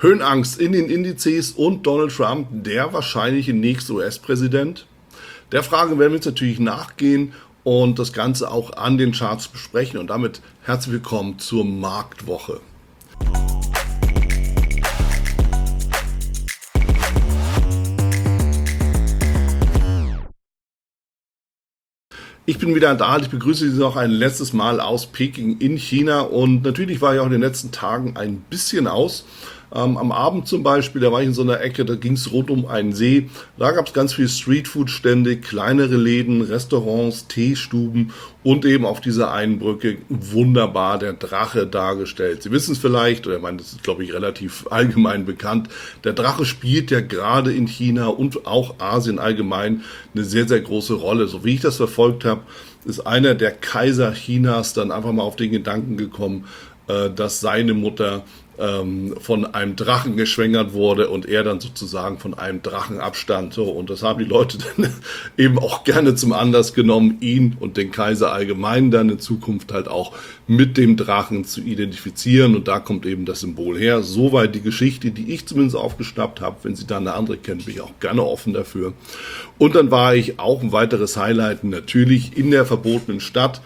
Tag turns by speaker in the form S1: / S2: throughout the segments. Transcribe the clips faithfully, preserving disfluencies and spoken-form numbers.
S1: Höhenangst in den Indizes und Donald Trump, der wahrscheinliche nächste U S-Präsident. Der Frage werden wir jetzt natürlich nachgehen und das Ganze auch an den Charts besprechen. Und damit herzlich willkommen zur Marktwoche. Ich bin wieder da, ich begrüße Sie noch ein letztes Mal aus Peking in China und natürlich war ich auch in den letzten Tagen ein bisschen aus. Ähm, am Abend zum Beispiel, da war ich in so einer Ecke, da ging es rund um einen See. Da gab es ganz viele Streetfood-Stände, kleinere Läden, Restaurants, Teestuben und eben auf dieser einen Brücke wunderbar der Drache dargestellt. Sie wissen es vielleicht, oder ich meine, das ist glaube ich relativ allgemein bekannt. Der Drache spielt ja gerade in China und auch Asien allgemein eine sehr, sehr große Rolle. So wie ich das verfolgt habe, ist einer der Kaiser Chinas dann einfach mal auf den Gedanken gekommen, dass seine Mutter ähm, von einem Drachen geschwängert wurde und er dann sozusagen von einem Drachen abstand. So, und das haben die Leute dann eben auch gerne zum Anlass genommen, ihn und den Kaiser allgemein dann in Zukunft halt auch mit dem Drachen zu identifizieren. Und da kommt eben das Symbol her. Soweit die Geschichte, die ich zumindest aufgeschnappt habe. Wenn Sie da eine andere kennen, bin ich auch gerne offen dafür. Und dann war ich auch ein weiteres Highlight natürlich in der verbotenen Stadt.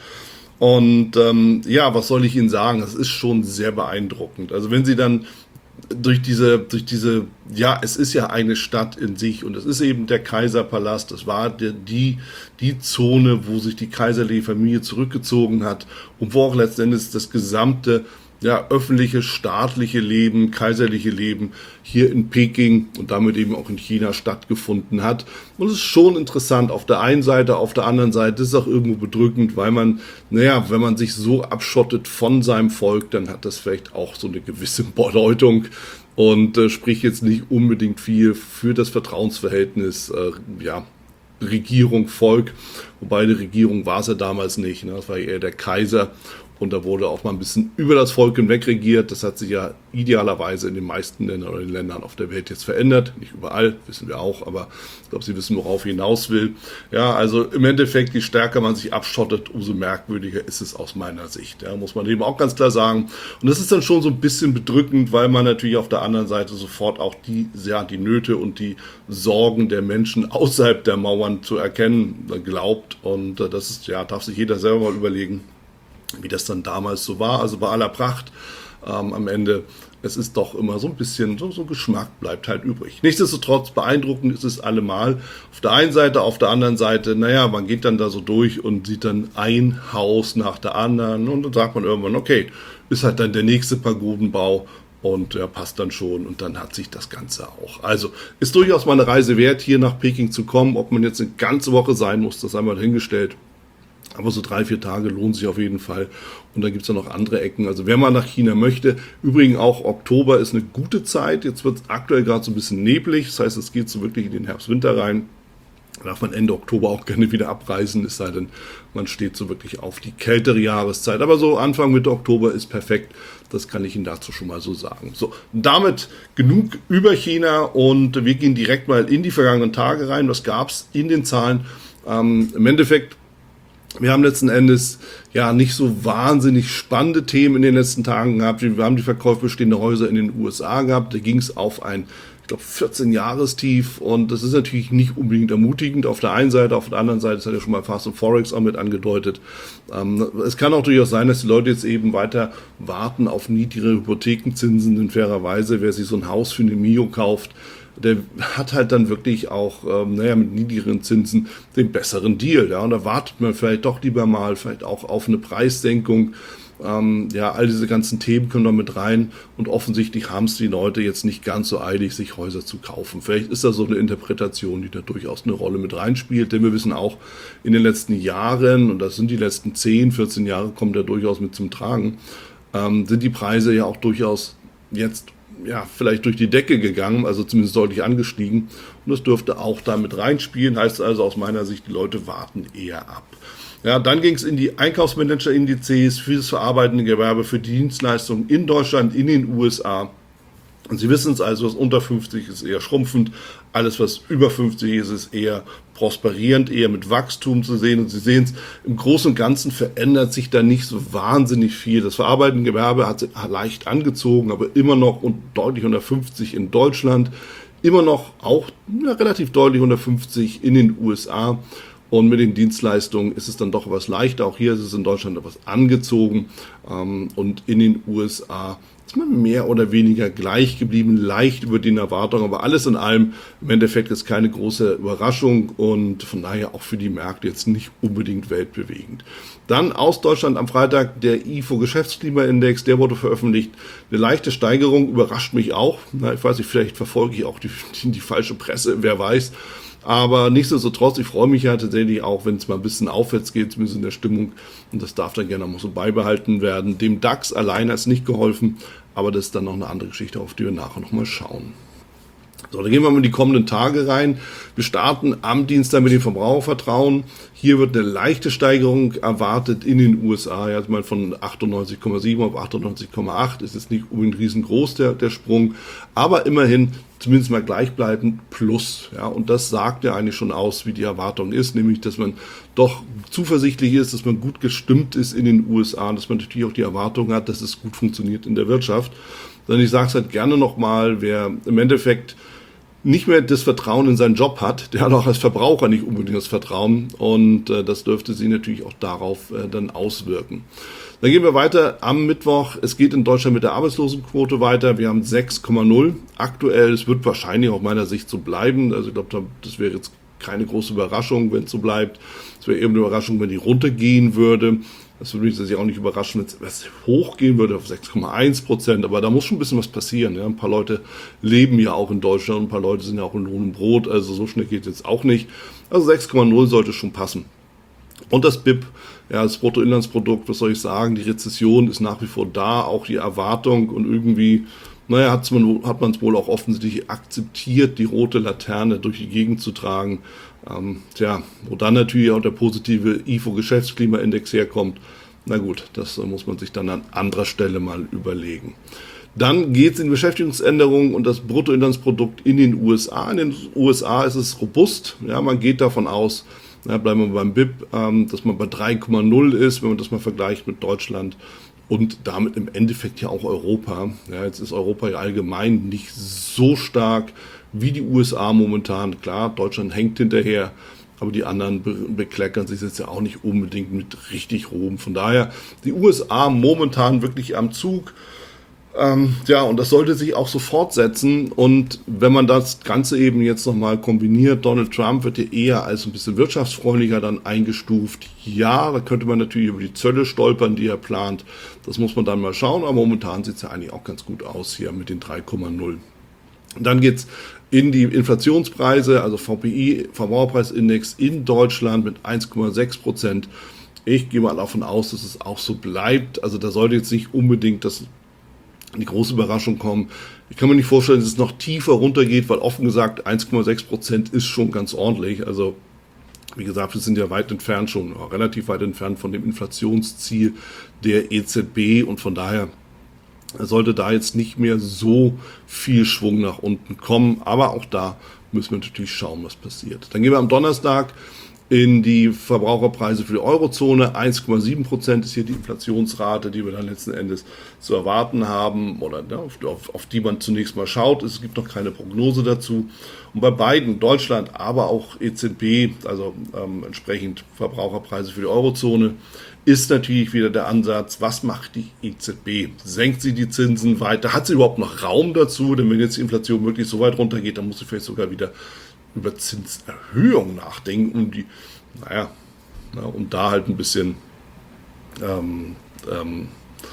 S1: Und ähm, ja, was soll ich Ihnen sagen? Das ist schon sehr beeindruckend. Also wenn Sie dann durch diese, durch diese, ja, es ist ja eine Stadt in sich und es ist eben der Kaiserpalast. Das war die, die, die Zone, wo sich die kaiserliche Familie zurückgezogen hat und wo auch letzten Endes das gesamte ja, öffentliche, staatliche Leben, kaiserliche Leben hier in Peking und damit eben auch in China stattgefunden hat. Und es ist schon interessant auf der einen Seite, auf der anderen Seite ist es auch irgendwo bedrückend, weil man, naja, wenn man sich so abschottet von seinem Volk, dann hat das vielleicht auch so eine gewisse Bedeutung und äh, spricht jetzt nicht unbedingt viel für das Vertrauensverhältnis, äh, ja, Regierung, Volk, wobei die Regierung war es ja damals nicht, ne? Das war eher der Kaiser. Und da wurde auch mal ein bisschen über das Volk hinweg regiert. Das hat sich ja idealerweise in den meisten Ländern oder den Ländern auf der Welt jetzt verändert. Nicht überall, wissen wir auch, aber ich glaube, Sie wissen, worauf ich hinaus will. Ja, also im Endeffekt, je stärker man sich abschottet, umso merkwürdiger ist es aus meiner Sicht. Ja, muss man eben auch ganz klar sagen. Und das ist dann schon so ein bisschen bedrückend, weil man natürlich auf der anderen Seite sofort auch die, ja, die Nöte und die Sorgen der Menschen außerhalb der Mauern zu erkennen glaubt. Und das ist, ja, darf sich jeder selber mal überlegen, wie das dann damals so war, also bei aller Pracht ähm, am Ende, es ist doch immer so ein bisschen, so, so Geschmack bleibt halt übrig. Nichtsdestotrotz beeindruckend ist es allemal, auf der einen Seite, auf der anderen Seite, naja, man geht dann da so durch und sieht dann ein Haus nach der anderen und dann sagt man irgendwann, okay, ist halt dann der nächste Pagodenbau und ja, passt dann schon und dann hat sich das Ganze auch. Also ist durchaus mal eine Reise wert, hier nach Peking zu kommen, ob man jetzt eine ganze Woche sein muss, das einmal hingestellt. Aber so drei, vier Tage lohnen sich auf jeden Fall. Und da gibt es ja noch andere Ecken. Also wer mal nach China möchte, übrigens auch Oktober ist eine gute Zeit. Jetzt wird es aktuell gerade so ein bisschen neblig. Das heißt, es geht so wirklich in den Herbst-Winter rein. Da darf man Ende Oktober auch gerne wieder abreisen, es sei denn, man steht so wirklich auf die kältere Jahreszeit. Aber so Anfang, Mitte Oktober ist perfekt. Das kann ich Ihnen dazu schon mal so sagen. So, damit genug über China und wir gehen direkt mal in die vergangenen Tage rein. Was gab es in den Zahlen? Ähm, im Endeffekt, wir haben letzten Endes ja nicht so wahnsinnig spannende Themen in den letzten Tagen gehabt. Wir haben die Verkäufe bestehender Häuser in den U S A gehabt. Da ging es auf ein, ich glaube, vierzehn-Jahrestief und das ist natürlich nicht unbedingt ermutigend auf der einen Seite. Auf der anderen Seite, das hat ja schon mal Fast und Forex auch mit angedeutet. Ähm, es kann auch durchaus sein, dass die Leute jetzt eben weiter warten auf niedrigere Hypothekenzinsen. Denn fairerweise, wer sich so ein Haus für eine Mio kauft, der hat halt dann wirklich auch, ähm, naja, mit niedrigeren Zinsen den besseren Deal. Ja, und da wartet man vielleicht doch lieber mal, vielleicht auch auf eine Preissenkung. Ähm, ja, all diese ganzen Themen kommen da mit rein und offensichtlich haben es die Leute jetzt nicht ganz so eilig, sich Häuser zu kaufen. Vielleicht ist das so eine Interpretation, die da durchaus eine Rolle mit reinspielt, denn wir wissen auch, in den letzten Jahren, und das sind die letzten zehn, vierzehn Jahre, kommt da durchaus mit zum Tragen, ähm, sind die Preise ja auch durchaus jetzt ja, vielleicht durch die Decke gegangen, also zumindest deutlich angestiegen. Und das dürfte auch damit reinspielen. Heißt also aus meiner Sicht, die Leute warten eher ab. Ja, dann ging es in die Einkaufsmanager-Indizes für das verarbeitende Gewerbe, für die Dienstleistungen in Deutschland, in den U S A. Und Sie wissen es also, was unter fünfzig ist eher schrumpfend, alles was über fünfzig ist, ist eher prosperierend, eher mit Wachstum zu sehen. Und Sie sehen es, im Großen und Ganzen verändert sich da nicht so wahnsinnig viel. Das verarbeitende Gewerbe hat sich leicht angezogen, aber immer noch und deutlich unter fünfzig in Deutschland, immer noch auch ja, relativ deutlich unter fünfzig in den U S A. Und mit den Dienstleistungen ist es dann doch etwas leichter. Auch hier ist es in Deutschland etwas angezogen. Und in den U S A ist man mehr oder weniger gleich geblieben, leicht über den Erwartungen. Aber alles in allem, im Endeffekt ist keine große Überraschung und von daher auch für die Märkte jetzt nicht unbedingt weltbewegend. Dann aus Deutschland am Freitag der I F O-Geschäftsklimaindex, der wurde veröffentlicht. Eine leichte Steigerung, überrascht mich auch. Na, ich weiß nicht, vielleicht verfolge ich auch die, die, die falsche Presse, wer weiß. Aber nichtsdestotrotz, ich freue mich ja tatsächlich auch, wenn es mal ein bisschen aufwärts geht, zumindest in der Stimmung. Und das darf dann gerne noch so beibehalten werden. Dem DAX alleine ist nicht geholfen, aber das ist dann noch eine andere Geschichte, auf die wir nachher nochmal schauen. So, dann gehen wir mal in die kommenden Tage rein. Wir starten am Dienstag mit dem Verbrauchervertrauen. Hier wird eine leichte Steigerung erwartet in den U S A. Ja, also mal von achtundneunzig Komma sieben auf achtundneunzig Komma acht ist jetzt nicht unbedingt riesengroß der, der Sprung, aber immerhin zumindest mal gleichbleibend plus. Ja, und das sagt ja eigentlich schon aus, wie die Erwartung ist, nämlich, dass man doch zuversichtlich ist, dass man gut gestimmt ist in den U S A und dass man natürlich auch die Erwartung hat, dass es gut funktioniert in der Wirtschaft. Denn ich sage es halt gerne nochmal, wer im Endeffekt nicht mehr das Vertrauen in seinen Job hat, der hat auch als Verbraucher nicht unbedingt das Vertrauen und äh, das dürfte sich natürlich auch darauf äh, dann auswirken. Dann gehen wir weiter am Mittwoch. Es geht in Deutschland mit der Arbeitslosenquote weiter. Wir haben sechs Komma null aktuell. Es wird wahrscheinlich aus meiner Sicht so bleiben. Also ich glaube, das wäre jetzt keine große Überraschung, wenn es so bleibt. Es wäre eben eine Überraschung, wenn die runtergehen würde. Das würde mich auch nicht überraschen, wenn es hochgehen würde auf sechs Komma eins Prozent. Aber da muss schon ein bisschen was passieren. Ja? Ein paar Leute leben ja auch in Deutschland, ein paar Leute sind ja auch in Lohn und Brot. Also so schnell geht es jetzt auch nicht. Also sechs Komma null sollte schon passen. Und das B I P, ja, das Bruttoinlandsprodukt, was soll ich sagen, die Rezession ist nach wie vor da, auch die Erwartung und irgendwie, naja, hat's man, hat man es wohl auch offensichtlich akzeptiert, die rote Laterne durch die Gegend zu tragen. Ähm, tja, wo dann natürlich auch der positive I F O-Geschäftsklimaindex herkommt, na gut, das äh, muss man sich dann an anderer Stelle mal überlegen. Dann geht es in Beschäftigungsänderungen und das Bruttoinlandsprodukt in den U S A. In den U S A ist es robust, ja, man geht davon aus, ja, bleiben wir beim B I P, ähm, dass man bei drei Komma null ist, wenn man das mal vergleicht mit Deutschland und damit im Endeffekt ja auch Europa. Ja, jetzt ist Europa ja allgemein nicht so stark wie die U S A momentan. Klar, Deutschland hängt hinterher, aber die anderen be bekleckern sich jetzt ja auch nicht unbedingt mit richtig Ruhm. Von daher, die U S A momentan wirklich am Zug. Ähm, ja, und das sollte sich auch so fortsetzen. Und wenn man das Ganze eben jetzt nochmal kombiniert, Donald Trump wird ja eher als ein bisschen wirtschaftsfreundlicher dann eingestuft. Ja, da könnte man natürlich über die Zölle stolpern, die er plant. Das muss man dann mal schauen. Aber momentan sieht es ja eigentlich auch ganz gut aus hier mit den drei Komma null. Dann geht's in die Inflationspreise, also V P I, Verbraucherpreisindex in Deutschland mit eins Komma sechs Prozent. Ich gehe mal davon aus, dass es auch so bleibt. Also da sollte jetzt nicht unbedingt das die große Überraschung kommen. Ich kann mir nicht vorstellen, dass es noch tiefer runtergeht, weil offen gesagt eins Komma sechs Prozent ist schon ganz ordentlich. Also wie gesagt, wir sind ja weit entfernt, schon relativ weit entfernt von dem Inflationsziel der E Z B und von daher sollte da jetzt nicht mehr so viel Schwung nach unten kommen. Aber auch da müssen wir natürlich schauen, was passiert. Dann gehen wir am Donnerstag in die Verbraucherpreise für die Eurozone. eins Komma sieben Prozent ist hier die Inflationsrate, die wir dann letzten Endes zu erwarten haben oder ja, auf, auf, auf die man zunächst mal schaut. Es gibt noch keine Prognose dazu. Und bei beiden, Deutschland, aber auch E Z B, also ähm, entsprechend Verbraucherpreise für die Eurozone, ist natürlich wieder der Ansatz, was macht die E Z B? Senkt sie die Zinsen weiter? Hat sie überhaupt noch Raum dazu? Denn wenn jetzt die Inflation wirklich so weit runtergeht, dann muss sie vielleicht sogar wieder über Zinserhöhung nachdenken, um die, naja, na, um da halt ein bisschen, ähm, ähm,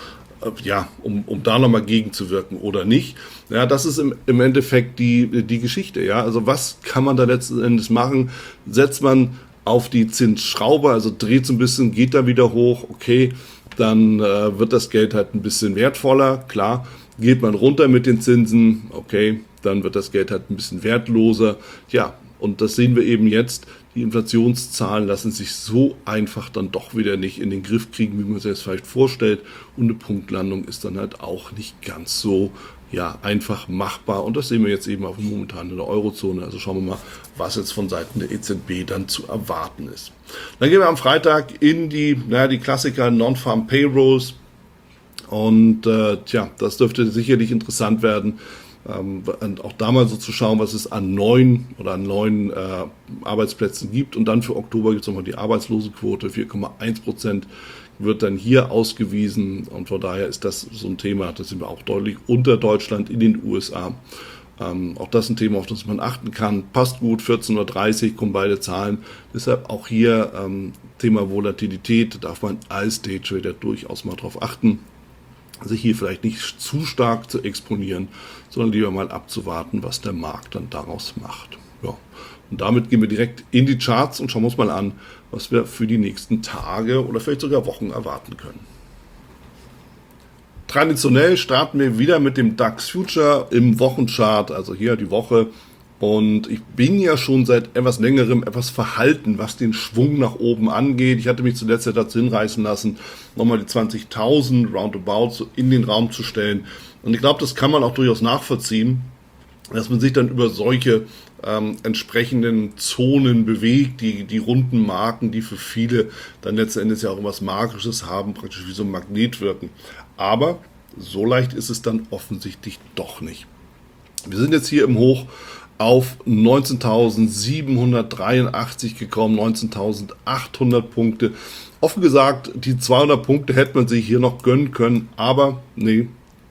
S1: ja, um, um da nochmal gegenzuwirken oder nicht. Ja, das ist im, im Endeffekt die, die Geschichte, ja. Also was kann man da letzten Endes machen? Setzt man auf die Zinsschraube, also dreht es ein bisschen, geht da wieder hoch, okay, dann äh, wird das Geld halt ein bisschen wertvoller, klar. Geht man runter mit den Zinsen, okay, dann wird das Geld halt ein bisschen wertloser. Ja, und das sehen wir eben jetzt. Die Inflationszahlen lassen sich so einfach dann doch wieder nicht in den Griff kriegen, wie man sich das vielleicht vorstellt. Und eine Punktlandung ist dann halt auch nicht ganz so, ja einfach machbar. Und das sehen wir jetzt eben auch momentan in der Eurozone. Also schauen wir mal, was jetzt von Seiten der E Z B dann zu erwarten ist. Dann gehen wir am Freitag in die, naja, die Klassiker Non-Farm Payrolls. Und äh, tja, das dürfte sicherlich interessant werden, ähm, auch da mal so zu schauen, was es an neuen oder an neuen äh, Arbeitsplätzen gibt. Und dann für Oktober gibt es nochmal die Arbeitslosenquote, vier Komma eins Prozent wird dann hier ausgewiesen. Und von daher ist das so ein Thema, das sind wir auch deutlich unter Deutschland in den U S A. Ähm, auch das ein Thema, auf das man achten kann. Passt gut, vierzehn Uhr dreißig kommen beide Zahlen. Deshalb auch hier ähm, Thema Volatilität, darf man als Daytrader durchaus mal drauf achten, sich hier vielleicht nicht zu stark zu exponieren, sondern lieber mal abzuwarten, was der Markt dann daraus macht. Ja. Und damit gehen wir direkt in die Charts und schauen uns mal an, was wir für die nächsten Tage oder vielleicht sogar Wochen erwarten können. Traditionell starten wir wieder mit dem DAX Future im Wochenchart, also hier die Woche. Und ich bin ja schon seit etwas längerem etwas verhalten, was den Schwung nach oben angeht. Ich hatte mich zuletzt ja dazu hinreißen lassen, nochmal die zwanzigtausend roundabout so in den Raum zu stellen. Und ich glaube, das kann man auch durchaus nachvollziehen, dass man sich dann über solche ähm, entsprechenden Zonen bewegt, die, die runden Marken, die für viele dann letzten Endes ja auch etwas Magisches haben, praktisch wie so ein Magnet wirken. Aber so leicht ist es dann offensichtlich doch nicht. Wir sind jetzt hier im Hoch auf neunzehntausendsiebenhundertdreiundachtzig gekommen, neunzehntausendachthundert Punkte. Offen gesagt, die zweihundert Punkte hätte man sich hier noch gönnen können, aber nee,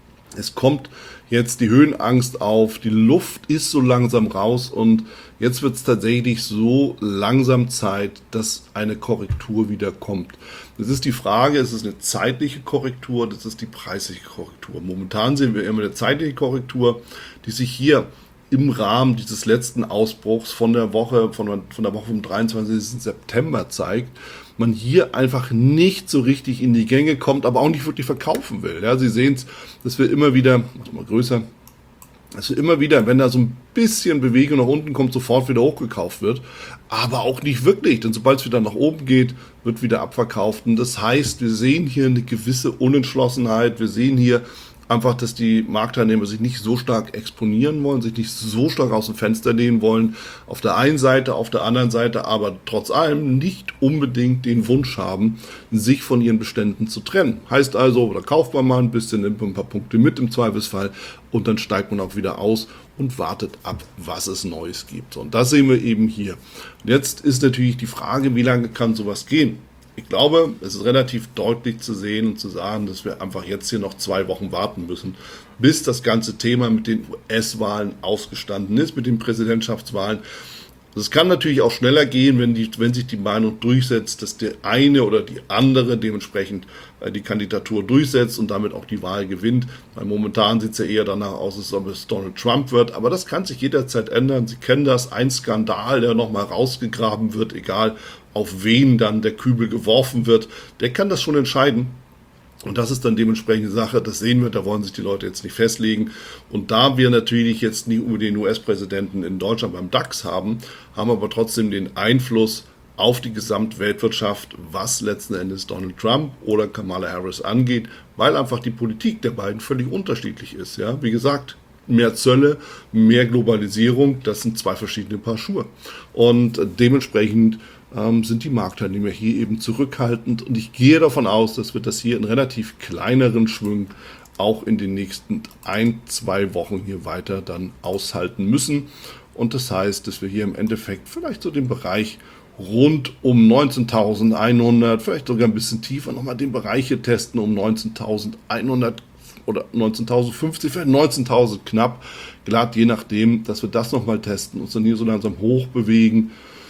S1: es kommt jetzt die Höhenangst auf, die Luft ist so langsam raus und jetzt wird es tatsächlich so langsam Zeit, dass eine Korrektur wieder kommt. Das ist die Frage, es ist eine zeitliche Korrektur, das ist die preisliche Korrektur. Momentan sehen wir immer eine zeitliche Korrektur, die sich hier im Rahmen dieses letzten Ausbruchs von der Woche, von, von der Woche vom dreiundzwanzigsten September zeigt, man hier einfach nicht so richtig in die Gänge kommt, aber auch nicht wirklich verkaufen will. Ja, Sie sehen es, dass wir immer wieder, mach mal größer, dass wir immer wieder, wenn da so ein bisschen Bewegung nach unten kommt, sofort wieder hochgekauft wird, aber auch nicht wirklich, denn sobald es wieder nach oben geht, wird wieder abverkauft. Und das heißt, wir sehen hier eine gewisse Unentschlossenheit, wir sehen hier einfach, dass die Marktteilnehmer sich nicht so stark exponieren wollen, sich nicht so stark aus dem Fenster lehnen wollen. Auf der einen Seite, auf der anderen Seite aber trotz allem nicht unbedingt den Wunsch haben, sich von ihren Beständen zu trennen. Heißt also, da kauft man mal ein bisschen, nimmt ein paar Punkte mit im Zweifelsfall und dann steigt man auch wieder aus und wartet ab, was es Neues gibt. Und das sehen wir eben hier. Jetzt ist natürlich die Frage, wie lange kann sowas gehen? Ich glaube, es ist relativ deutlich zu sehen und zu sagen, dass wir einfach jetzt hier noch zwei Wochen warten müssen, bis das ganze Thema mit den U S-Wahlen ausgestanden ist, mit den Präsidentschaftswahlen. Es kann natürlich auch schneller gehen, wenn, die, wenn sich die Meinung durchsetzt, dass der eine oder die andere dementsprechend äh, die Kandidatur durchsetzt und damit auch die Wahl gewinnt. Weil momentan sieht es ja eher danach aus, als ob es Donald Trump wird. Aber das kann sich jederzeit ändern. Sie kennen das, ein Skandal, der nochmal rausgegraben wird, egal auf wen dann der Kübel geworfen wird, der kann das schon entscheiden. Und das ist dann dementsprechend eine Sache, das sehen wir, da wollen sich die Leute jetzt nicht festlegen. Und da wir natürlich jetzt nie über den U S-Präsidenten in Deutschland beim DAX haben, haben wir aber trotzdem den Einfluss auf die Gesamtweltwirtschaft, was letzten Endes Donald Trump oder Kamala Harris angeht, weil einfach die Politik der beiden völlig unterschiedlich ist. Ja, wie gesagt, mehr Zölle, mehr Globalisierung, das sind zwei verschiedene Paar Schuhe. Und dementsprechend ähm, sind die Marktteilnehmer hier eben zurückhaltend. Und ich gehe davon aus, dass wir das hier in relativ kleineren Schwüngen auch in den nächsten ein, zwei Wochen hier weiter dann aushalten müssen. Und das heißt, dass wir hier im Endeffekt vielleicht so den Bereich rund um neunzehntausendeinhundert, vielleicht sogar ein bisschen tiefer, nochmal den Bereich hier testen um neunzehntausendeinhundert oder neunzehntausendfünfzig, vielleicht neunzehntausend knapp, glatt je nachdem, dass wir das nochmal testen, uns dann hier so langsam hoch bewegen,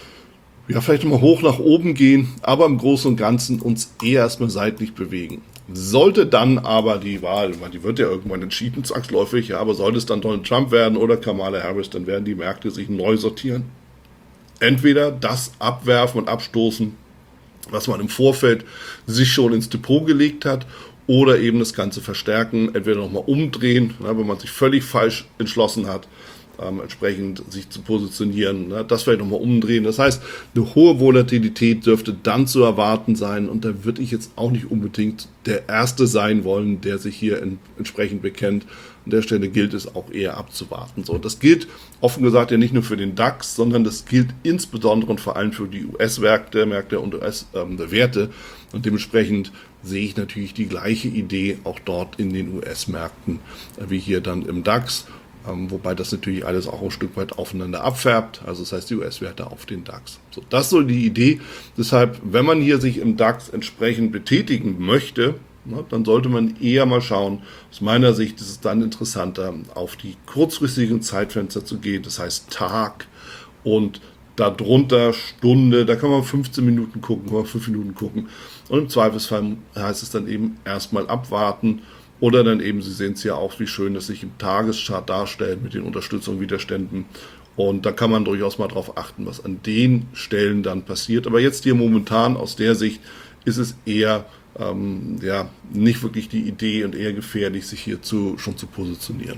S1: ja, vielleicht nochmal hoch nach oben gehen, aber im Großen und Ganzen uns eher erstmal seitlich bewegen. Sollte dann aber die Wahl, die wird ja irgendwann entschieden, zwangsläufig, ja, aber sollte es dann Donald Trump werden oder Kamala Harris, dann werden die Märkte sich neu sortieren. Entweder das abwerfen und abstoßen, was man im Vorfeld sich schon ins Depot gelegt hat, oder eben das Ganze verstärken, entweder nochmal umdrehen, ne, wenn man sich völlig falsch entschlossen hat, ähm, entsprechend sich zu positionieren, ne, das vielleicht nochmal umdrehen. Das heißt, eine hohe Volatilität dürfte dann zu erwarten sein und da würde ich jetzt auch nicht unbedingt der Erste sein wollen, der sich hier in, entsprechend bekennt. An der Stelle gilt es auch eher abzuwarten. So, das gilt offen gesagt ja nicht nur für den DAX, sondern das gilt insbesondere und vor allem für die U S-Märkte, Märkte und U S-Werte. Und dementsprechend sehe ich natürlich die gleiche Idee auch dort in den U S-Märkten wie hier dann im DAX. Ähm, wobei das natürlich alles auch ein Stück weit aufeinander abfärbt, also das heißt die U S-Werte auf den DAX. So, das ist so die Idee. Deshalb, wenn man hier sich im DAX entsprechend betätigen möchte, na, dann sollte man eher mal schauen, aus meiner Sicht ist es dann interessanter, auf die kurzfristigen Zeitfenster zu gehen, das heißt Tag und darunter Stunde, da kann man fünfzehn Minuten gucken, kann man fünf Minuten gucken und im Zweifelsfall heißt es dann eben erstmal abwarten. Oder dann eben, Sie sehen es ja auch, wie schön das sich im Tageschart darstellt mit den Unterstützungen, Widerständen. Und da kann man durchaus mal drauf achten, was an den Stellen dann passiert. Aber jetzt hier momentan aus der Sicht ist es eher ähm, ja, nicht wirklich die Idee und eher gefährlich, sich hier zu, schon zu positionieren.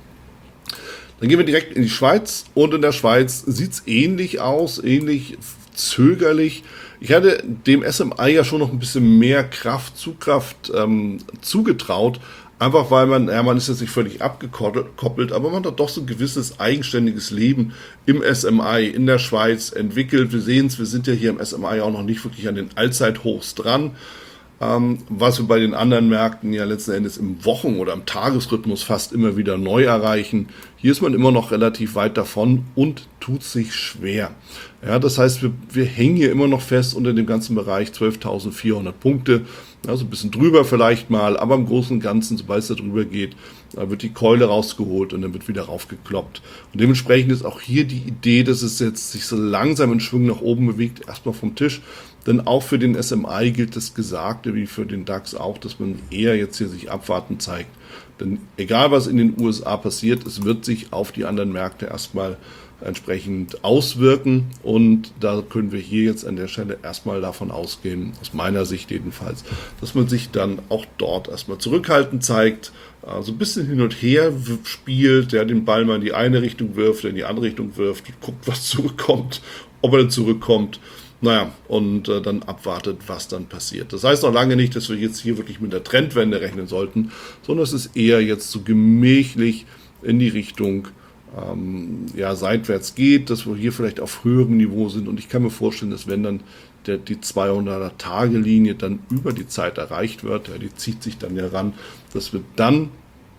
S1: Dann gehen wir direkt in die Schweiz. Und in der Schweiz sieht es ähnlich aus, ähnlich zögerlich. Ich hatte dem S M I ja schon noch ein bisschen mehr Kraft, Zugkraft ähm, zugetraut, einfach weil man, ja, man ist jetzt nicht völlig abgekoppelt, aber man hat doch so ein gewisses eigenständiges Leben im S M I in der Schweiz entwickelt. Wir sehen es, wir sind ja hier im S M I auch noch nicht wirklich an den Allzeithochs dran, ähm, was wir bei den anderen Märkten ja letzten Endes im Wochen- oder im Tagesrhythmus fast immer wieder neu erreichen. Hier ist man immer noch relativ weit davon und tut sich schwer. Ja, das heißt, wir, wir hängen hier immer noch fest unter dem ganzen Bereich zwölftausendvierhundert Punkte, also ein bisschen drüber vielleicht mal, aber im Großen und Ganzen, sobald es da drüber geht, da wird die Keule rausgeholt und dann wird wieder raufgekloppt. Und dementsprechend ist auch hier die Idee, dass es jetzt sich so langsam in Schwung nach oben bewegt, erstmal vom Tisch. Denn auch für den S M I gilt das Gesagte, wie für den DAX auch, dass man eher jetzt hier sich abwarten zeigt. Denn egal was in den U S A passiert, es wird sich auf die anderen Märkte erstmal entsprechend auswirken und da können wir hier jetzt an der Stelle erstmal davon ausgehen, aus meiner Sicht jedenfalls, dass man sich dann auch dort erstmal zurückhaltend zeigt, so also ein bisschen hin und her spielt, der den Ball mal in die eine Richtung wirft, der in die andere Richtung wirft, guckt, was zurückkommt, ob er dann zurückkommt. Naja, und äh, dann abwartet, was dann passiert. Das heißt noch lange nicht, dass wir jetzt hier wirklich mit der Trendwende rechnen sollten, sondern es ist eher jetzt so gemächlich in die Richtung ähm, ja, seitwärts geht, dass wir hier vielleicht auf höherem Niveau sind. Und ich kann mir vorstellen, dass wenn dann der, die zweihundert-Tage-Linie dann über die Zeit erreicht wird, ja, die zieht sich dann ja ran, dass wir dann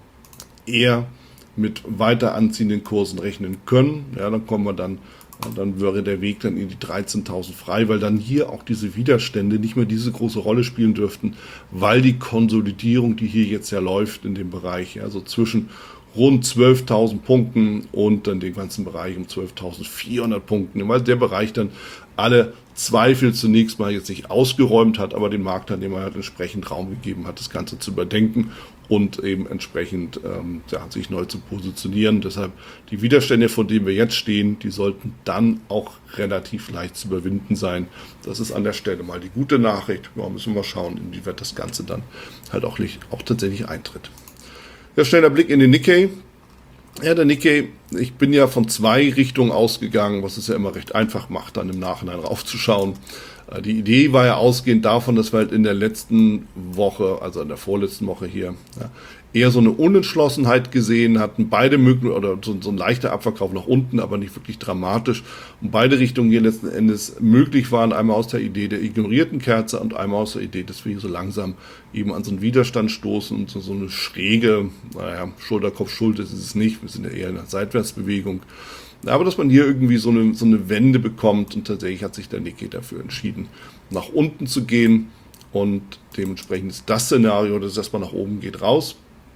S1: eher mit weiter anziehenden Kursen rechnen können. Ja, dann kommen wir dann Und dann wäre der Weg dann in die dreizehntausend frei, weil dann hier auch diese Widerstände nicht mehr diese große Rolle spielen dürften, weil die Konsolidierung, die hier jetzt ja läuft in dem Bereich, also zwischen rund zwölftausend Punkten und dann den ganzen Bereich um zwölftausendvierhundert Punkten, weil der Bereich dann alle Zweifel zunächst mal jetzt nicht ausgeräumt hat, aber den Marktteilnehmern halt entsprechend Raum gegeben hat, das Ganze zu überdenken und eben entsprechend ähm, ja, sich neu zu positionieren. Deshalb die Widerstände, von denen wir jetzt stehen, die sollten dann auch relativ leicht zu überwinden sein. Das ist an der Stelle mal die gute Nachricht. Ja, müssen wir mal schauen, inwieweit das Ganze dann halt auch, auch tatsächlich eintritt. Ja, schneller Blick in den Nikkei. Ja, der Nikkei, ich bin ja von zwei Richtungen ausgegangen, was es ja immer recht einfach macht, dann im Nachhinein raufzuschauen. Die Idee war ja ausgehend davon, dass wir halt in der letzten Woche, also in der vorletzten Woche hier, ja, eher so eine Unentschlossenheit gesehen hatten, beide möglich oder so, so ein leichter Abverkauf nach unten, aber nicht wirklich dramatisch. Und beide Richtungen hier letzten Endes möglich waren, einmal aus der Idee der ignorierten Kerze und einmal aus der Idee, dass wir hier so langsam eben an so einen Widerstand stoßen und so, so eine schräge, naja, Schulter-Kopf-Schulter ist es nicht, wir sind ja eher in einer Seitwärtsbewegung. Aber dass man hier irgendwie so eine, so eine Wende bekommt und tatsächlich hat sich der Nikkei dafür entschieden, nach unten zu gehen und dementsprechend ist das Szenario, dass es erstmal nach oben geht, raus.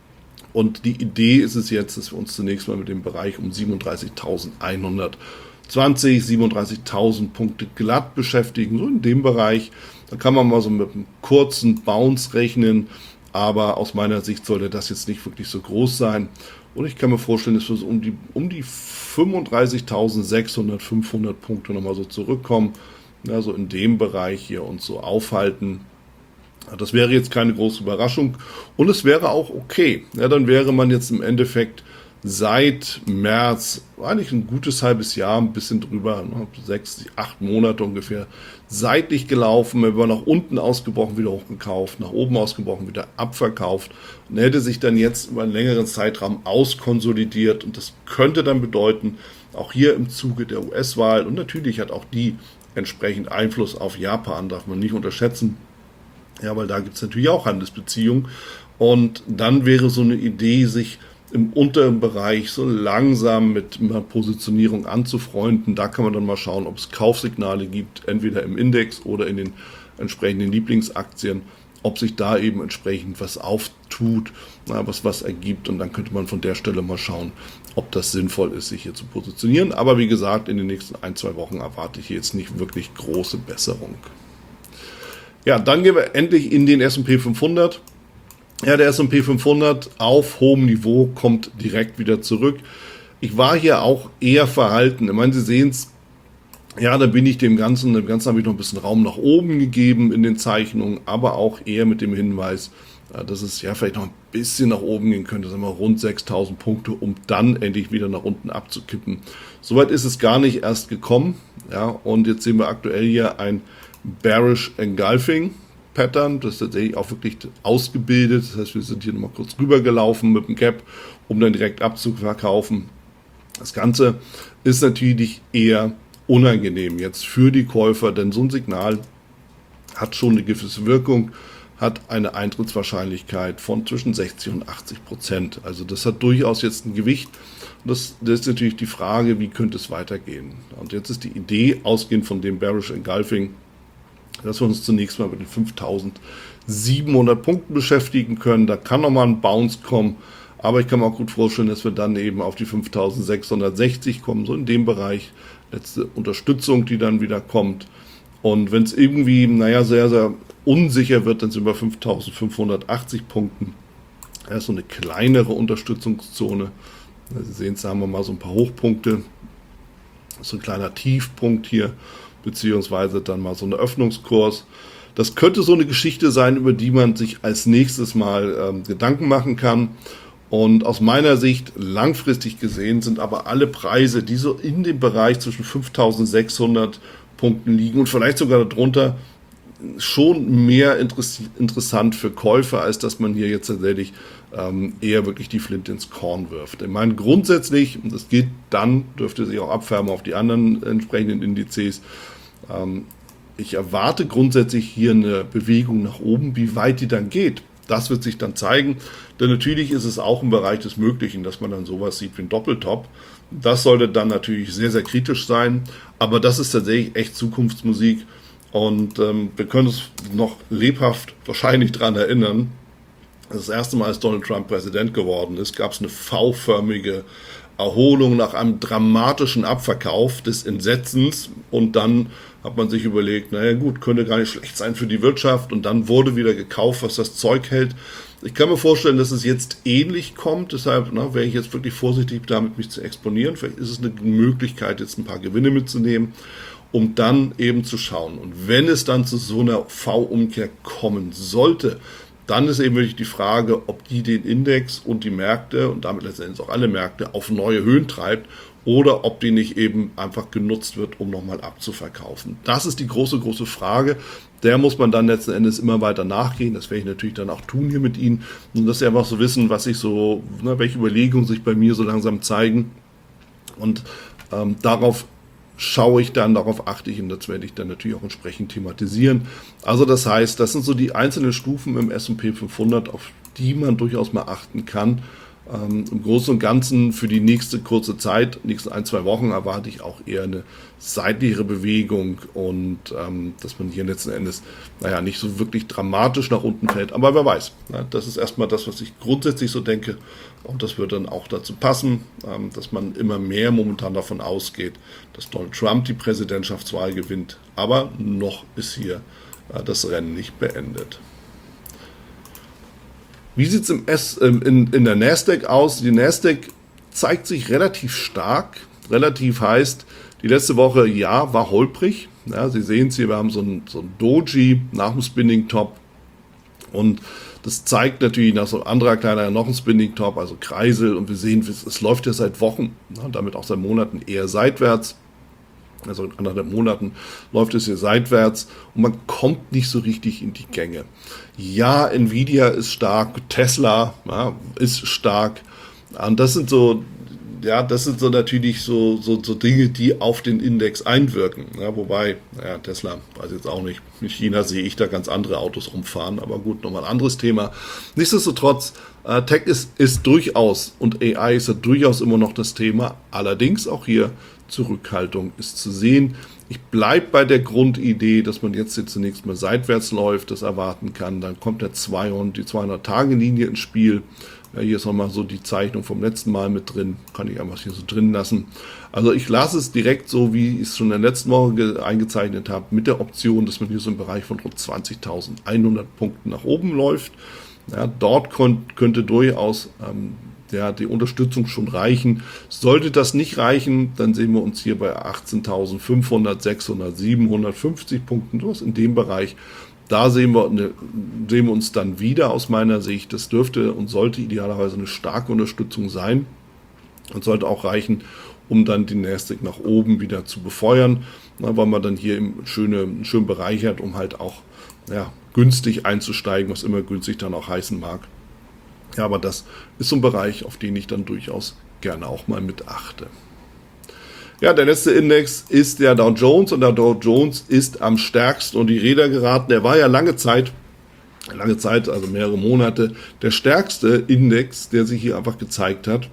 S1: Und die Idee ist es jetzt, dass wir uns zunächst mal mit dem Bereich um siebenunddreißigtausendeinhundertzwanzig, siebenunddreißigtausend Punkte glatt beschäftigen, so in dem Bereich. Da kann man mal so mit einem kurzen Bounce rechnen, aber aus meiner Sicht sollte das jetzt nicht wirklich so groß sein. Und ich kann mir vorstellen, dass wir so um die, um die fünfunddreißigtausendsechshundert, fünfhundert Punkte nochmal so zurückkommen, ja, so in dem Bereich hier uns so aufhalten. Das wäre jetzt keine große Überraschung und es wäre auch okay. Ja, dann wäre man jetzt im Endeffekt seit März, eigentlich ein gutes halbes Jahr, ein bisschen drüber, ne, sechs, acht Monate ungefähr, seitlich gelaufen, wir waren nach unten ausgebrochen, wieder hochgekauft, nach oben ausgebrochen, wieder abverkauft und hätte sich dann jetzt über einen längeren Zeitraum auskonsolidiert und das könnte dann bedeuten, auch hier im Zuge der U S-Wahl und natürlich hat auch die entsprechend Einfluss auf Japan, darf man nicht unterschätzen, ja, weil da gibt es natürlich auch Handelsbeziehungen und dann wäre so eine Idee, sich im unteren Bereich so langsam mit einer Positionierung anzufreunden. Da kann man dann mal schauen, ob es Kaufsignale gibt, entweder im Index oder in den entsprechenden Lieblingsaktien, ob sich da eben entsprechend was auftut, was was ergibt und dann könnte man von der Stelle mal schauen, ob das sinnvoll ist, sich hier zu positionieren. Aber wie gesagt, in den nächsten ein, zwei Wochen erwarte ich jetzt nicht wirklich große Besserung. Ja, dann gehen wir endlich in den S und P fünfhundert. Ja, der S und P fünfhundert auf hohem Niveau kommt direkt wieder zurück. Ich war hier auch eher verhalten. Ich meine, Sie sehen es, ja, da bin ich dem Ganzen, dem Ganzen habe ich noch ein bisschen Raum nach oben gegeben in den Zeichnungen, aber auch eher mit dem Hinweis, dass es ja vielleicht noch ein bisschen nach oben gehen könnte, sagen wir rund sechstausend Punkte, um dann endlich wieder nach unten abzukippen. Soweit ist es gar nicht erst gekommen. Ja, und jetzt sehen wir aktuell hier ein Bearish Engulfing Pattern, das ist tatsächlich auch wirklich ausgebildet. Das heißt, wir sind hier nochmal kurz rübergelaufen mit dem Gap, um dann direkt abzuverkaufen. Das Ganze ist natürlich eher unangenehm jetzt für die Käufer, denn so ein Signal hat schon eine gewisse Wirkung, hat eine Eintrittswahrscheinlichkeit von zwischen sechzig und achtzig Prozent. Also das hat durchaus jetzt ein Gewicht. Das, das ist natürlich die Frage, wie könnte es weitergehen? Und jetzt ist die Idee, ausgehend von dem Bearish Engulfing, dass wir uns zunächst mal mit den fünftausendsiebenhundert Punkten beschäftigen können. Da kann nochmal ein Bounce kommen, aber ich kann mir auch gut vorstellen, dass wir dann eben auf die fünftausendsechshundertsechzig kommen, so in dem Bereich, letzte Unterstützung, die dann wieder kommt. Und wenn es irgendwie, naja, sehr, sehr unsicher wird, dann sind wir fünftausendfünfhundertachtzig Punkten. Das ist so eine kleinere Unterstützungszone. Sie sehen, da haben wir mal so ein paar Hochpunkte. Das ist so ein kleiner Tiefpunkt hier, beziehungsweise dann mal so ein Öffnungskurs. Das könnte so eine Geschichte sein, über die man sich als nächstes mal ähm, Gedanken machen kann. Und aus meiner Sicht, langfristig gesehen, sind aber alle Preise, die so in dem Bereich zwischen fünftausendsechshundert Punkten liegen und vielleicht sogar darunter, schon mehr interessant für Käufer, als dass man hier jetzt tatsächlich ähm, eher wirklich die Flinte ins Korn wirft. Ich meine, grundsätzlich, und das geht dann, dürfte sich auch abfärben auf die anderen entsprechenden Indizes, ähm, ich erwarte grundsätzlich hier eine Bewegung nach oben. Wie weit die dann geht, das wird sich dann zeigen, denn natürlich ist es auch im Bereich des Möglichen, dass man dann sowas sieht wie ein Doppeltop. Das sollte dann natürlich sehr, sehr kritisch sein, aber das ist tatsächlich echt Zukunftsmusik. Und ähm, wir können uns noch lebhaft wahrscheinlich daran erinnern, das erste Mal, als Donald Trump Präsident geworden ist, gab es eine V-förmige Erholung nach einem dramatischen Abverkauf des Entsetzens. Und dann hat man sich überlegt, naja gut, könnte gar nicht schlecht sein für die Wirtschaft. Und dann wurde wieder gekauft, was das Zeug hält. Ich kann mir vorstellen, dass es jetzt ähnlich kommt. Deshalb na, wäre ich jetzt wirklich vorsichtig damit, mich zu exponieren. Vielleicht ist es eine Möglichkeit, jetzt ein paar Gewinne mitzunehmen, um dann eben zu schauen. Und wenn es dann zu so einer V-Umkehr kommen sollte, dann ist eben wirklich die Frage, ob die den Index und die Märkte und damit letztendlich auch alle Märkte auf neue Höhen treibt oder ob die nicht eben einfach genutzt wird, um nochmal abzuverkaufen. Das ist die große, große Frage. Der muss man dann letzten Endes immer weiter nachgehen. Das werde ich natürlich dann auch tun hier mit Ihnen. Und dass Sie einfach so wissen, was ich so, ne, welche Überlegungen sich bei mir so langsam zeigen. Und ähm, darauf schaue ich dann, darauf achte ich und das werde ich dann natürlich auch entsprechend thematisieren. Also das heißt, das sind so die einzelnen Stufen im S und P fünfhundert, auf die man durchaus mal achten kann. Ähm, im Großen und Ganzen für die nächste kurze Zeit, nächsten ein, zwei Wochen erwarte ich auch eher eine seitlichere Bewegung und ähm, dass man hier letzten Endes, naja, nicht so wirklich dramatisch nach unten fällt. Aber wer weiß, ne? Das ist erstmal das, was ich grundsätzlich so denke und das wird dann auch dazu passen, ähm, dass man immer mehr momentan davon ausgeht, dass Donald Trump die Präsidentschaftswahl gewinnt. Aber noch ist hier äh, das Rennen nicht beendet. Wie sieht es im S, ähm, in, in der Nasdaq aus? Die Nasdaq zeigt sich relativ stark. Relativ heißt, die letzte Woche, ja, war holprig. Ja, Sie sehen es hier, wir haben so ein, so ein Doji nach dem Spinning Top. Und Das zeigt natürlich nach so anderer kleiner noch ein Spinning Top, also Kreisel, und wir sehen, es, es läuft ja seit Wochen, ne, damit auch seit Monaten eher seitwärts. Also in anderthalb Monaten läuft es hier seitwärts und man kommt nicht so richtig in die Gänge. Ja, Nvidia ist stark, Tesla ja, ist stark. Und das sind so, ja, das sind so natürlich so, so, so Dinge, die auf den Index einwirken. Ja, wobei, naja, Tesla, weiß ich jetzt auch nicht. In China sehe ich da ganz andere Autos rumfahren, aber gut, nochmal ein anderes Thema. Nichtsdestotrotz, äh, Tech ist, ist durchaus und A I ist ja durchaus immer noch das Thema. Allerdings auch hier Zurückhaltung ist zu sehen. Ich bleibe bei der Grundidee, dass man jetzt hier zunächst mal seitwärts läuft, das erwarten kann. Dann kommt der zweihundert, die zweihundert-Tage-Linie ins Spiel. Ja, hier ist nochmal so die Zeichnung vom letzten Mal mit drin. Kann ich einfach hier so drin lassen. Also ich lasse es direkt so, wie ich es schon in der letzten Woche eingezeichnet habe, mit der Option, dass man hier so im Bereich von rund zwanzigtausendeinhundert Punkten nach oben läuft. Ja, dort könnte durchaus ähm, ja, die Unterstützung schon reichen. Sollte das nicht reichen, dann sehen wir uns hier bei achtzehntausendfünfhundert, sechshundert, siebenhundertfünfzig Punkten, was in dem Bereich. Da sehen wir, eine, sehen wir uns dann wieder aus meiner Sicht. Das dürfte und sollte idealerweise eine starke Unterstützung sein und sollte auch reichen, um dann die Nasdaq nach oben wieder zu befeuern, na, weil man dann hier im schöne, einen schönen Bereich hat, um halt auch ja, günstig einzusteigen, was immer günstig dann auch heißen mag. Ja, aber das ist so ein Bereich, auf den ich dann durchaus gerne auch mal mit achte. Ja, der letzte Index ist der Dow Jones und der Dow Jones ist am stärksten und die Räder geraten. Der war ja lange Zeit, lange Zeit, also mehrere Monate, der stärkste Index, der sich hier einfach gezeigt hat.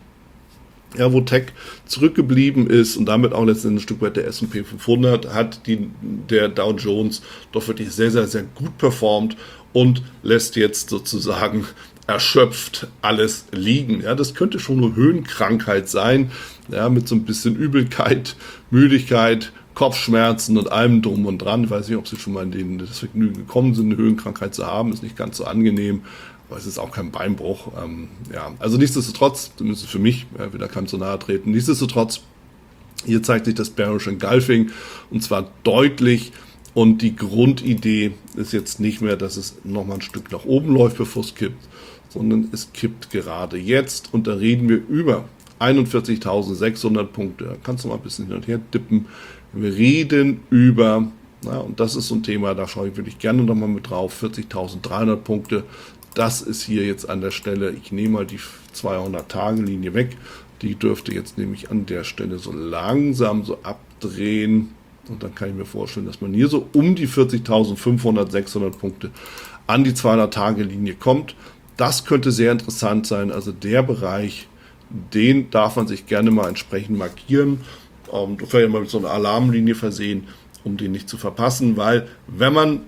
S1: Ja, wo Tech zurückgeblieben ist und damit auch letztendlich ein Stück weit der S und P fünfhundert, hat die, der Dow Jones doch wirklich sehr, sehr, sehr gut performt und lässt jetzt sozusagen erschöpft alles liegen. Ja, das könnte schon eine Höhenkrankheit sein, ja, mit so ein bisschen Übelkeit, Müdigkeit, Kopfschmerzen und allem drum und dran. Ich weiß nicht, ob Sie schon mal in den, das Vergnügen gekommen sind, eine Höhenkrankheit zu haben, ist nicht ganz so angenehm, aber es ist auch kein Beinbruch. Ähm, ja, also nichtsdestotrotz, zumindest für mich, ja, wieder kann zu nahe treten, nichtsdestotrotz, hier zeigt sich das Bearish Engulfing und zwar deutlich. Und die Grundidee ist jetzt nicht mehr, dass es nochmal ein Stück nach oben läuft, bevor es kippt, sondern es kippt gerade jetzt. Und da reden wir über einundvierzigtausendsechshundert Punkte. Da kannst du mal ein bisschen hin und her dippen. Wir reden über, na, und das ist so ein Thema, da schaue ich wirklich gerne nochmal mit drauf, vierzigtausenddreihundert Punkte. Das ist hier jetzt an der Stelle, ich nehme mal die zweihundert-Tage-Linie weg. Die dürfte jetzt nämlich an der Stelle so langsam so abdrehen. Und dann kann ich mir vorstellen, dass man hier so um die vierzigtausendfünfhundert, sechshundert Punkte an die zweihundert-Tage-Linie kommt. Das könnte sehr interessant sein. Also der Bereich, den darf man sich gerne mal entsprechend markieren. Ähm, vielleicht mal mit so einer Alarmlinie versehen, um den nicht zu verpassen. Weil wenn man,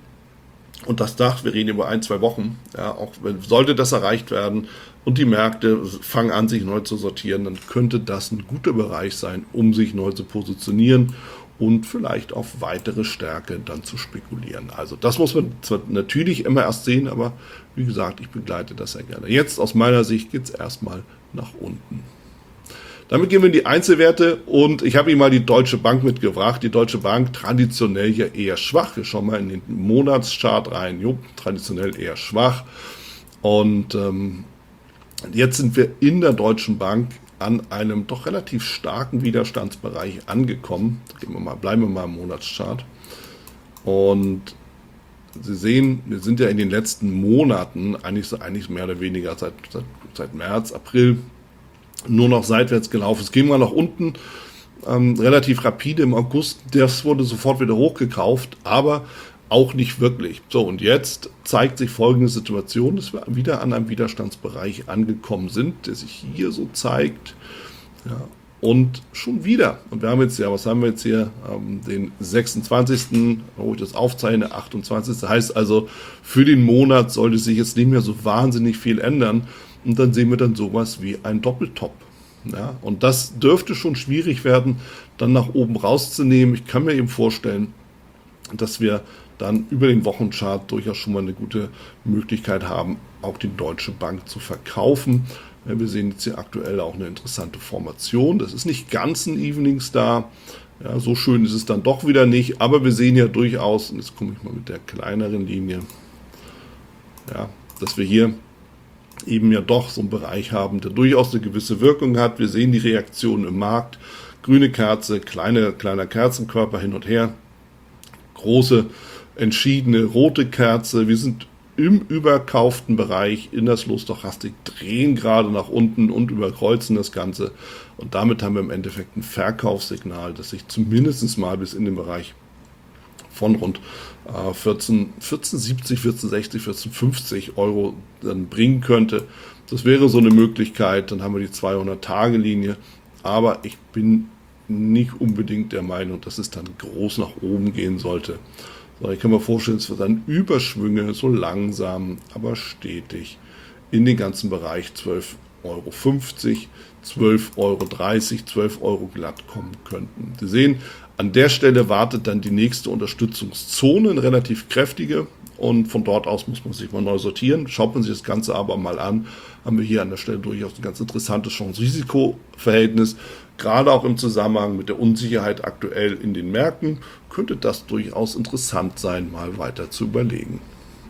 S1: und das dachte, wir reden über ein, zwei Wochen, ja, auch wenn, sollte das erreicht werden und die Märkte fangen an, sich neu zu sortieren, dann könnte das ein guter Bereich sein, um sich neu zu positionieren und vielleicht auf weitere Stärke dann zu spekulieren. Also das muss man zwar natürlich immer erst sehen, aber wie gesagt, ich begleite das sehr gerne. Jetzt aus meiner Sicht geht es erstmal nach unten. Damit gehen wir in die Einzelwerte und ich habe Ihnen mal die Deutsche Bank mitgebracht. Die Deutsche Bank traditionell ja eher schwach. Wir schauen mal in den Monatschart rein. Jo, traditionell eher schwach. Und ähm, jetzt sind wir in der Deutschen Bank an einem doch relativ starken Widerstandsbereich angekommen. Gehen wir mal, bleiben wir mal im Monatschart. Und Sie sehen, wir sind ja in den letzten Monaten eigentlich so eigentlich mehr oder weniger seit, seit, seit März, April nur noch seitwärts gelaufen. Es ging mal nach unten, ähm, relativ rapide im August. Das wurde sofort wieder hochgekauft, aber auch nicht wirklich. So, und jetzt zeigt sich folgende Situation, dass wir wieder an einem Widerstandsbereich angekommen sind, der sich hier so zeigt. Ja, und schon wieder. Und wir haben jetzt ja, was haben wir jetzt hier? Ähm, den sechsundzwanzigsten, wo ich das aufzeichne, achtundzwanzigsten Heißt also, für den Monat sollte sich jetzt nicht mehr so wahnsinnig viel ändern. Und dann sehen wir dann sowas wie ein Doppeltop. Ja, und das dürfte schon schwierig werden, dann nach oben rauszunehmen. Ich kann mir eben vorstellen, dass wir dann über den Wochenchart durchaus schon mal eine gute Möglichkeit haben, auch die Deutsche Bank zu verkaufen. Wir sehen jetzt hier aktuell auch eine interessante Formation. Das ist nicht ganz ein Evening Star. Ja, so schön ist es dann doch wieder nicht. Aber wir sehen ja durchaus, und jetzt komme ich mal mit der kleineren Linie, ja, dass wir hier eben ja doch so einen Bereich haben, der durchaus eine gewisse Wirkung hat. Wir sehen die Reaktionen im Markt. Grüne Kerze, kleine, kleiner Kerzenkörper hin und her. Große, entschiedene rote Kerze. Wir sind im überkauften Bereich in der Slow-Stochastik, drehen gerade nach unten und überkreuzen das Ganze. Und damit haben wir im Endeffekt ein Verkaufssignal, das sich zumindest mal bis in den Bereich von rund äh, vierzehn, vierzehn siebzig, vierzehn sechzig, vierzehn fünfzig Euro dann bringen könnte. Das wäre so eine Möglichkeit. Dann haben wir die zweihundert-Tage-Linie. Aber ich bin nicht unbedingt der Meinung, dass es dann groß nach oben gehen sollte. So, ich kann mir vorstellen, es wird dann Überschwünge so langsam, aber stetig in den ganzen Bereich zwölf Euro fünfzig, zwölf Euro dreißig, zwölf Euro glatt kommen könnten. Sie sehen, an der Stelle wartet dann die nächste Unterstützungszone, eine relativ kräftige, und von dort aus muss man sich mal neu sortieren. Schaut man sich das Ganze aber mal an, haben wir hier an der Stelle durchaus ein ganz interessantes Chance-Risiko-Verhältnis. Gerade auch im Zusammenhang mit der Unsicherheit aktuell in den Märkten könnte das durchaus interessant sein, mal weiter zu überlegen.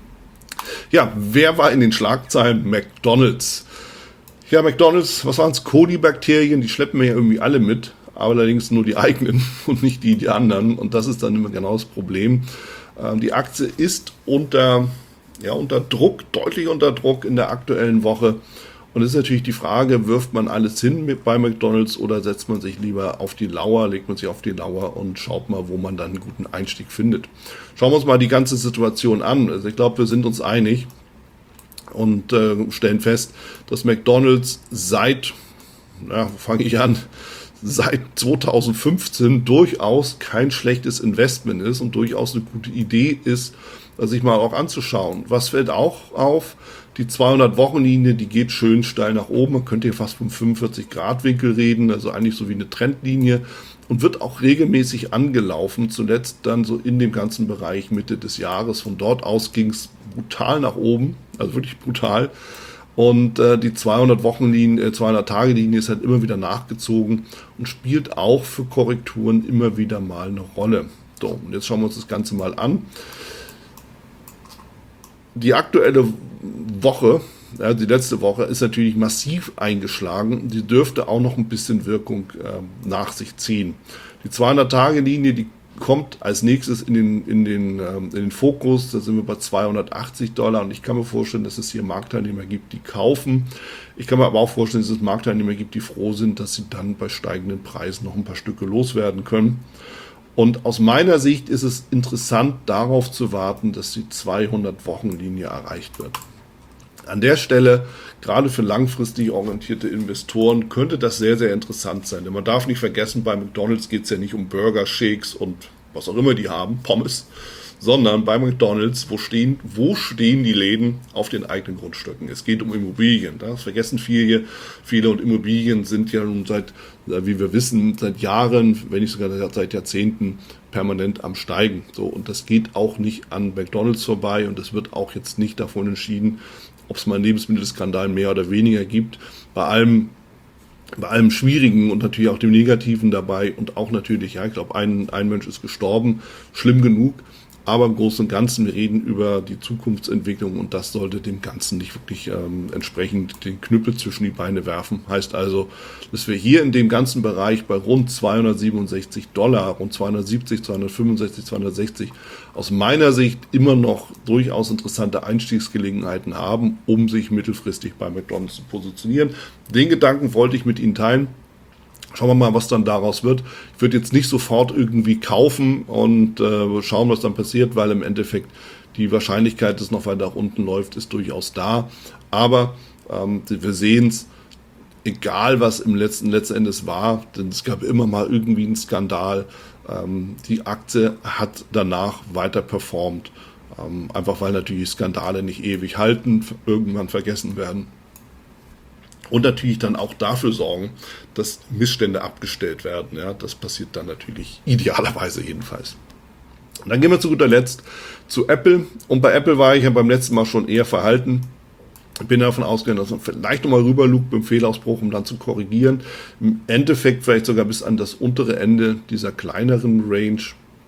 S1: Ja, wer war in den Schlagzeilen? McDonald's. Ja, McDonald's, was waren es? Kolibakterien, die schleppen wir ja irgendwie alle mit, aber allerdings nur die eigenen und nicht die, die anderen. Und das ist dann immer genau das Problem. Ähm, die Aktie ist unter, ja, unter Druck, deutlich unter Druck in der aktuellen Woche. Und es ist natürlich die Frage, wirft man alles hin mit bei McDonald's oder setzt man sich lieber auf die Lauer, legt man sich auf die Lauer und schaut mal, wo man dann einen guten Einstieg findet. Schauen wir uns mal die ganze Situation an. Also ich glaube, wir sind uns einig und äh, stellen fest, dass McDonald's seit, ja, wo fange ich an, seit zweitausendfünfzehn durchaus kein schlechtes Investment ist und durchaus eine gute Idee ist, sich mal auch anzuschauen. Was fällt auch auf? Die zweihundert-Wochen-Linie, die geht schön steil nach oben. Man könnte hier fast vom fünfundvierzig-Grad-Winkel reden, also eigentlich so wie eine Trendlinie, und wird auch regelmäßig angelaufen. Zuletzt dann so in dem ganzen Bereich Mitte des Jahres. Von dort aus ging es brutal nach oben, also wirklich brutal. Und äh, die zweihundert-Wochen-Linie, äh, zweihundert-Tage-Linie ist halt immer wieder nachgezogen und spielt auch für Korrekturen immer wieder mal eine Rolle. So, und jetzt schauen wir uns das Ganze mal an. Die aktuelle Woche, ja, die letzte Woche, ist natürlich massiv eingeschlagen. Die dürfte auch noch ein bisschen Wirkung äh, nach sich ziehen. Die zweihundert-Tage-Linie, die kommt als nächstes in den, in, den, ähm, in den Fokus. Da sind wir bei zweihundertachtzig Dollar. Und ich kann mir vorstellen, dass es hier Marktteilnehmer gibt, die kaufen. Ich kann mir aber auch vorstellen, dass es Marktteilnehmer gibt, die froh sind, dass sie dann bei steigenden Preisen noch ein paar Stücke loswerden können. Und aus meiner Sicht ist es interessant, darauf zu warten, dass die zweihundert-Wochen-Linie erreicht wird. An der Stelle, gerade für langfristig orientierte Investoren, könnte das sehr, sehr interessant sein. Denn man darf nicht vergessen, bei McDonald's geht es ja nicht um Burger, Shakes und was auch immer die haben, Pommes, sondern bei McDonald's, wo stehen, wo stehen die Läden auf den eigenen Grundstücken? Es geht um Immobilien. Das vergessen viele, viele, und Immobilien sind ja nun seit, wie wir wissen, seit Jahren, wenn nicht sogar seit Jahrzehnten permanent am Steigen. So, und das geht auch nicht an McDonald's vorbei, und es wird auch jetzt nicht davon entschieden, ob es mal einen Lebensmittelskandal mehr oder weniger gibt. Bei allem Bei allem Schwierigen und natürlich auch dem Negativen dabei, und auch natürlich, ja, ich glaube, ein, ein Mensch ist gestorben, schlimm genug, aber im Großen und Ganzen, wir reden über die Zukunftsentwicklung, und das sollte dem Ganzen nicht wirklich ähm, entsprechend den Knüppel zwischen die Beine werfen. Heißt also, dass wir hier in dem ganzen Bereich bei rund zweihundertsiebenundsechzig Dollar, rund zweihundertsiebzig, zweihundertfünfundsechzig, zweihundertsechzig aus meiner Sicht immer noch durchaus interessante Einstiegsgelegenheiten haben, um sich mittelfristig bei McDonald's zu positionieren. Den Gedanken wollte ich mit Ihnen teilen. Schauen wir mal, was dann daraus wird. Ich würde jetzt nicht sofort irgendwie kaufen und äh, schauen, was dann passiert, weil im Endeffekt die Wahrscheinlichkeit, dass es noch weiter nach unten läuft, ist durchaus da. Aber ähm, wir sehen es, egal was im letzten letzten Endes war, denn es gab immer mal irgendwie einen Skandal. Ähm, die Aktie hat danach weiter performt. Ähm, einfach weil natürlich Skandale nicht ewig halten, irgendwann vergessen werden. Und natürlich dann auch dafür sorgen, dass Missstände abgestellt werden. Ja, das passiert dann natürlich idealerweise jedenfalls. Und dann gehen wir zu guter Letzt zu Apple. Und bei Apple war ich ja beim letzten Mal schon eher verhalten. Ich bin davon ausgegangen, dass man vielleicht nochmal rüberlugt beim Fehlausbruch, um dann zu korrigieren. Im Endeffekt vielleicht sogar bis an das untere Ende dieser kleineren Range.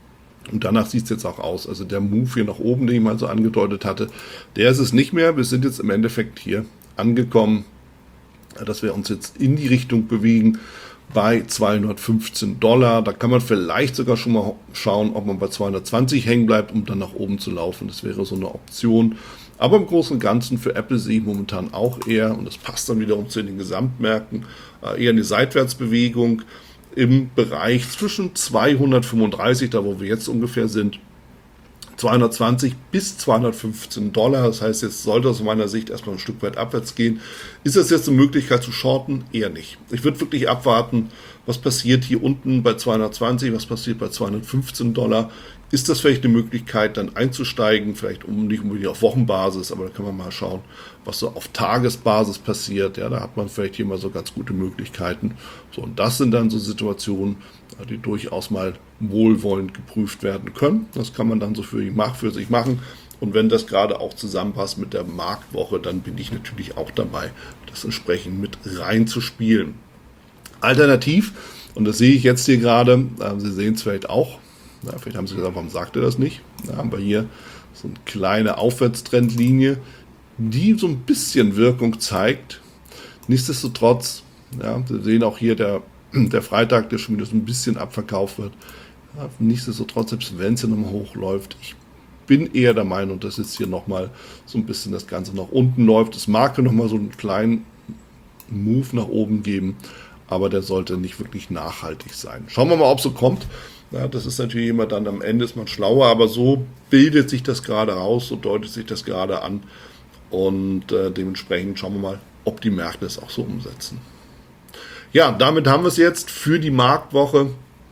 S1: Und danach sieht es jetzt auch aus. Also der Move hier nach oben, den ich mal so angedeutet hatte, der ist es nicht mehr. Wir sind jetzt im Endeffekt hier angekommen, dass wir uns jetzt in die Richtung bewegen bei zweihundertfünfzehn Dollar. Da kann man vielleicht sogar schon mal schauen, ob man bei zweihundertzwanzig hängen bleibt, um dann nach oben zu laufen. Das wäre so eine Option. Aber im Großen und Ganzen für Apple sehe ich momentan auch eher, und das passt dann wiederum zu den Gesamtmärkten, eher eine Seitwärtsbewegung im Bereich zwischen zweihundertfünfunddreißig, da wo wir jetzt ungefähr sind, zweihundertzwanzig bis zweihundertfünfzehn Dollar. Das heißt, jetzt sollte aus meiner Sicht erstmal ein Stück weit abwärts gehen. Ist das jetzt eine Möglichkeit zu shorten? Eher nicht. Ich würde wirklich abwarten, was passiert hier unten bei zweihundertzwanzig, was passiert bei zweihundertfünfzehn Dollar. Ist das vielleicht eine Möglichkeit, dann einzusteigen, vielleicht um nicht unbedingt auf Wochenbasis, aber da kann man mal schauen, was so auf Tagesbasis passiert. Ja, da hat man vielleicht hier mal so ganz gute Möglichkeiten. So, und das sind dann so Situationen, die durchaus mal wohlwollend geprüft werden können. Das kann man dann so für, für sich machen. Und wenn das gerade auch zusammenpasst mit der Marktwoche, dann bin ich natürlich auch dabei, das entsprechend mit reinzuspielen. Alternativ, und das sehe ich jetzt hier gerade, Sie sehen es vielleicht auch, ja, vielleicht haben Sie gesagt, warum sagt er das nicht? Da haben wir hier so eine kleine Aufwärtstrendlinie, die so ein bisschen Wirkung zeigt. Nichtsdestotrotz, ja, Sie sehen auch hier der, der Freitag, der schon wieder so ein bisschen abverkauft wird. Ja, nichtsdestotrotz, selbst wenn es hier nochmal hochläuft, ich bin eher der Meinung, dass jetzt hier nochmal so ein bisschen das Ganze nach unten läuft. Es mag nochmal so einen kleinen Move nach oben geben, aber der sollte nicht wirklich nachhaltig sein. Schauen wir mal, ob es so kommt. Ja, das ist natürlich immer dann am Ende ist man schlauer, aber so bildet sich das gerade raus, so deutet sich das gerade an und äh, dementsprechend schauen wir mal, ob die Märkte es auch so umsetzen. Ja, damit haben wir es jetzt für die Marktwoche.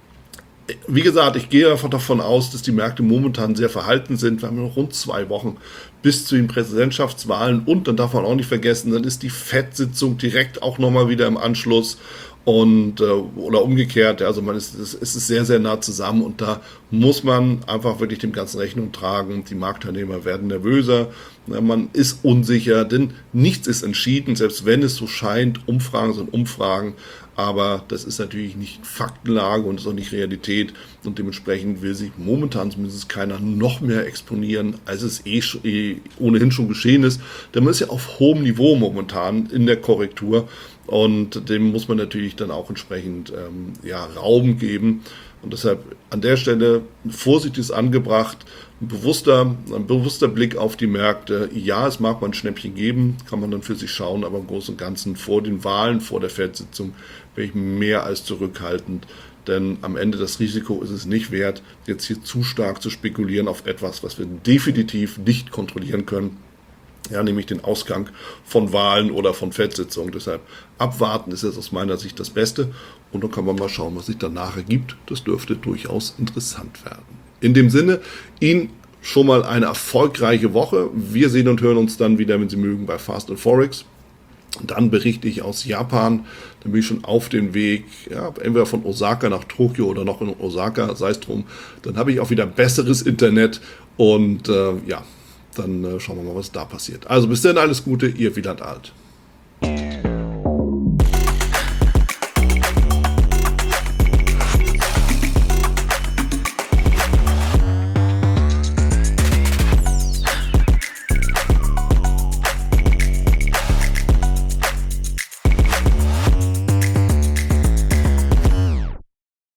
S1: Wie gesagt, ich gehe einfach davon aus, dass die Märkte momentan sehr verhalten sind. Wir haben noch rund zwei Wochen bis zu den Präsidentschaftswahlen und dann darf man auch nicht vergessen, dann ist die Fed-Sitzung direkt auch nochmal wieder im Anschluss. Und äh, oder umgekehrt, also man ist, es ist sehr, sehr nah zusammen und da muss man einfach wirklich dem Ganzen Rechnung tragen. Die Marktteilnehmer werden nervöser, man ist unsicher, denn nichts ist entschieden, selbst wenn es so scheint, Umfragen sind Umfragen, aber das ist natürlich nicht Faktenlage und ist auch nicht Realität und dementsprechend will sich momentan zumindest keiner noch mehr exponieren, als es eh, eh ohnehin schon geschehen ist, denn man ist ja auf hohem Niveau momentan in der Korrektur. Und dem muss man natürlich dann auch entsprechend ähm, ja, Raum geben. Und deshalb an der Stelle Vorsicht ist angebracht, ein bewusster, ein bewusster Blick auf die Märkte. Ja, es mag mal ein Schnäppchen geben, kann man dann für sich schauen, aber im Großen und Ganzen vor den Wahlen, vor der Fed-Sitzung bin ich mehr als zurückhaltend. Denn am Ende das Risiko ist es nicht wert, jetzt hier zu stark zu spekulieren auf etwas, was wir definitiv nicht kontrollieren können. Ja, nämlich den Ausgang von Wahlen oder von Fed-Sitzungen. Deshalb abwarten ist jetzt aus meiner Sicht das Beste. Und dann kann man mal schauen, was sich danach ergibt. Das dürfte durchaus interessant werden. In dem Sinne, Ihnen schon mal eine erfolgreiche Woche. Wir sehen und hören uns dann wieder, wenn Sie mögen, bei Fast and Forex. Dann berichte ich aus Japan. Dann bin ich schon auf dem Weg, ja, entweder von Osaka nach Tokio oder noch in Osaka, sei es drum. Dann habe ich auch wieder besseres Internet und äh, ja, dann äh, schauen wir mal, was da passiert. Also bis dann, alles Gute, Ihr Wieland Alt.